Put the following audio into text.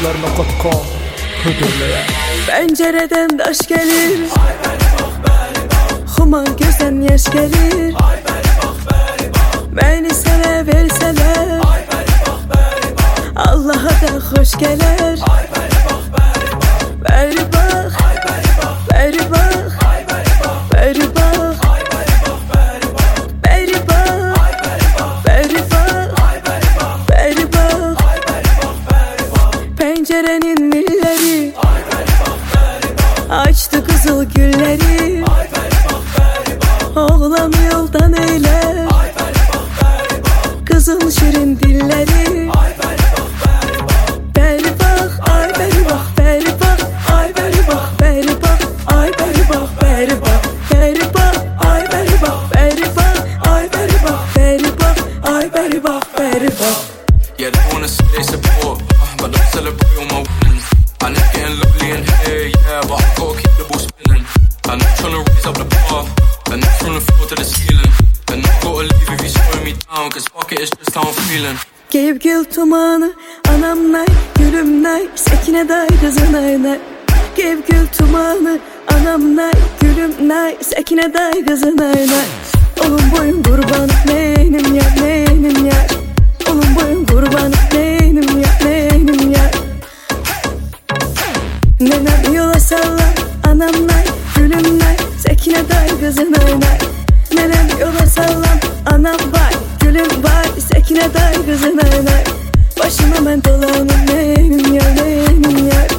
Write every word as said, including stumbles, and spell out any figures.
Sözlerine katkan Hüdürlüğe Pencereden daş gelir Huma gözden yaş gelir Beni sana verseler Allah'a da hoş gelir Beri bak Beri bak Beri bak Beri bak Beri bak Beri bak Pencerenin milleri Açtı kızıl gülleri Oğlan yoldan eyler Kızıl şirin dilleri Beri bak ay beri bak beri bak ay beri bak beri bak ay beri bak beri bak beri bak ay beri bak beri bak ay beri bak beri bak ay beri bak beri bak. Yeah, they wanna say they support, but don't celebrate all my wins. I know getting lovely in here, yeah, but I gotta keep the ball spinning. I'm not tryna raise up the bar, and not from the floor to the ceiling. And I gotta leave if you're slowing me down, cause fuck it, it's just how I'm feeling. Gevgil tumanı anam nay gülüm nay sekine day kızın ay nay. Gevgil tumanı anam nay gülüm nay sekine day kızın ay nay. Oğlum boyun kurban neynim ya neynim ya. Oğlum boyun kurban neynim ya neynim ya. Nenem yola salla anam nay gülüm nay sekine day kızın ay nay. Nenem yola sallam anam bay gülüm bay sekine day kızın ay nay. Başıma ben dolanım neynim ya neynim ya.